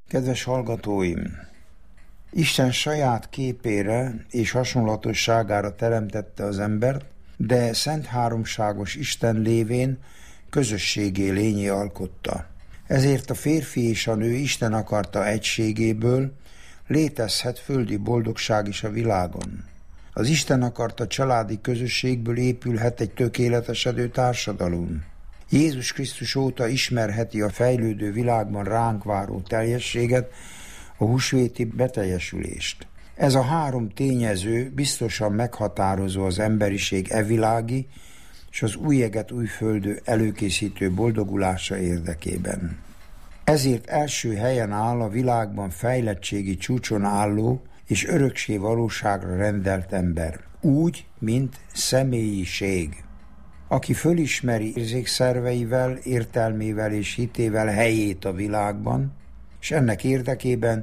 Kedves hallgatóim! Isten saját képére és hasonlatosságára teremtette az embert, de szent háromságos Isten lévén közösségé lényé alkotta. Ezért a férfi és a nő Isten akarta egységéből létezhet földi boldogság is a világon. Az Isten akarta családi közösségből épülhet egy tökéletesedő társadalom. Jézus Krisztus óta ismerheti a fejlődő világban ránk váró teljességet, a húsvéti beteljesülést. Ez a három tényező biztosan meghatározó az emberiség evilági és az új eget új földő előkészítő boldogulása érdekében. Ezért első helyen áll a világban fejlettségi csúcson álló és öröksé valóságra rendelt ember, úgy, mint személyiség, aki fölismeri érzékszerveivel, értelmével és hitével helyét a világban, és ennek érdekében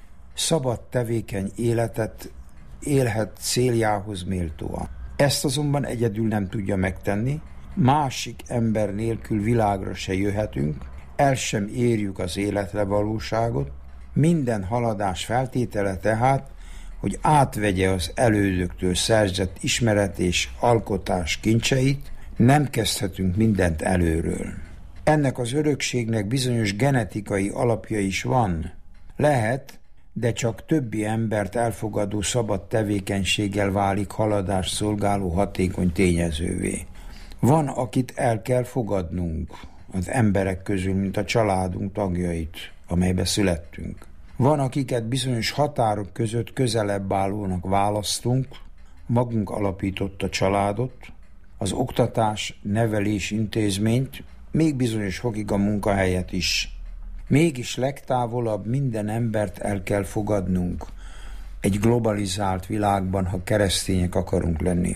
szabad tevékeny életet élhet céljához méltóan. Ezt azonban egyedül nem tudja megtenni, másik ember nélkül világra se jöhetünk, el sem érjük az életre valóságot, minden haladás feltétele tehát, hogy átvegye az elődöktől szerzett ismeret és alkotás kincseit, nem kezdhetünk mindent előről. Ennek az örökségnek bizonyos genetikai alapja is van. Lehet, de csak többi embert elfogadó szabad tevékenységgel válik haladást szolgáló hatékony tényezővé. Van, akit el kell fogadnunk az emberek közül, mint a családunk tagjait, amelybe születtünk. Van, akiket bizonyos határok között közelebb állónak választunk, magunk alapított a családot, az oktatás, nevelés intézményt, még bizonyos fokig a munkahelyet is. Mégis legtávolabb minden embert el kell fogadnunk egy globalizált világban, ha keresztények akarunk lenni.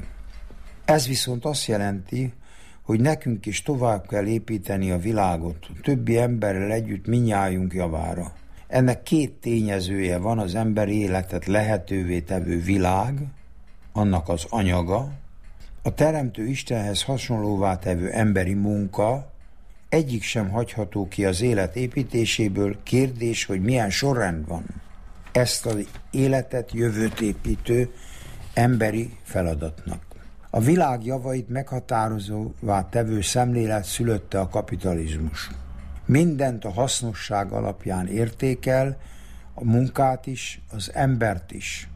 Ez viszont azt jelenti, hogy nekünk is tovább kell építeni a világot, a többi emberrel együtt mindnyájunk javára. Ennek két tényezője van: az ember életet lehetővé tevő világ, annak az anyaga, a teremtő Istenhez hasonlóvá tevő emberi munka. Egyik sem hagyható ki az élet építéséből, kérdés, hogy milyen sorrend van. Ezt az életet jövőt építő emberi feladatnak. A világ javait meghatározóvá tevő szemlélet szülötte a kapitalizmus. Mindent a hasznosság alapján értékel, a munkát is, az embert is.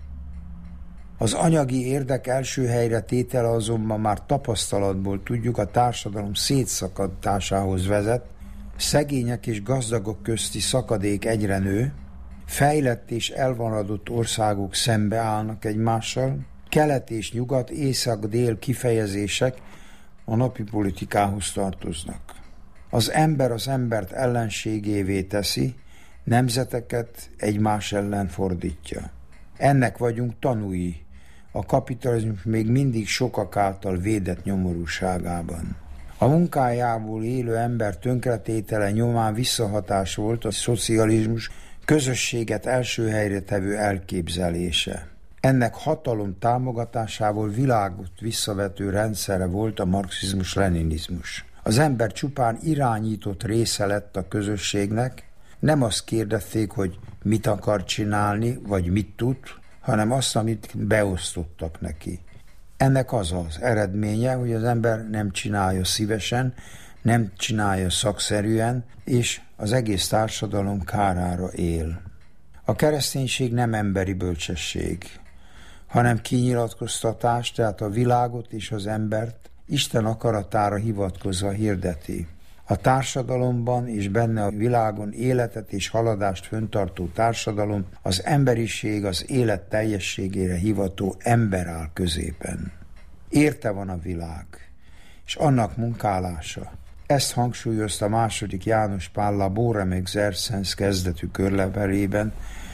Az anyagi érdek első helyre tétele azonban már tapasztalatból tudjuk, a társadalom szétszakadásához vezet, szegények és gazdagok közti szakadék egyre nő, fejlett és elmaradott országok szembeállnak egymással, kelet és nyugat, észak-dél kifejezések a napi politikához tartoznak. Az ember az embert ellenségévé teszi, nemzeteket egymás ellen fordítja. Ennek vagyunk tanúi a kapitalizmus még mindig sokak által védett nyomorúságában. A munkájából élő ember tönkretétele nyomán visszahatás volt a szocializmus közösséget első helyre tevő elképzelése. Ennek hatalom támogatásából világot visszavető rendszere volt a marxizmus-leninizmus. Az ember csupán irányított része lett a közösségnek, nem azt kérdezték, hogy mit akar csinálni, vagy mit tud, hanem azt, amit beosztottak neki. Ennek az az eredménye, hogy az ember nem csinálja szívesen, nem csinálja szakszerűen, és az egész társadalom kárára él. A kereszténység nem emberi bölcsesség, hanem kinyilatkoztatás, tehát a világot és az embert Isten akaratára hivatkozva hirdeti. A társadalomban és benne a világon életet és haladást fenntartó társadalom, az emberiség az élet teljességére hivató ember áll középen. Érte van a világ, és annak munkálása. Ezt hangsúlyozta II. János Pál Labore Exercens kezdetű körlevelében,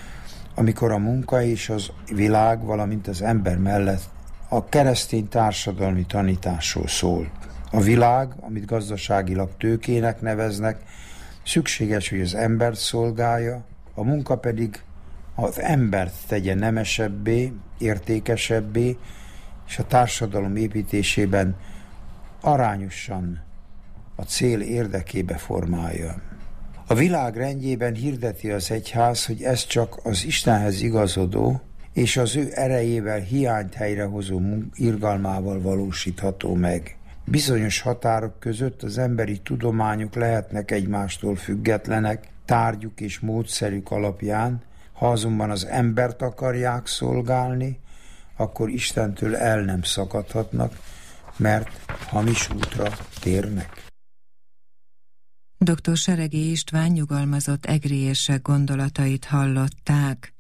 amikor a munka és az világ, valamint az ember mellett a keresztény társadalmi tanításról szólt. A világ, amit gazdaságilag tőkének neveznek, szükséges, hogy az embert szolgálja, a munka pedig az embert tegye nemesebbé, értékesebbé, és a társadalom építésében arányosan a cél érdekébe formálja. A világ rendjében hirdeti az egyház, hogy ez csak az Istenhez igazodó és az ő erejével hiányt helyrehozó irgalmával valósítható meg. Bizonyos határok között az emberi tudományok lehetnek egymástól függetlenek, tárgyuk és módszerük alapján, ha azonban az embert akarják szolgálni, akkor Istentől el nem szakadhatnak, mert hamis útra térnek. Dr. Seregi István nyugalmazott egri érsek gondolatait hallották.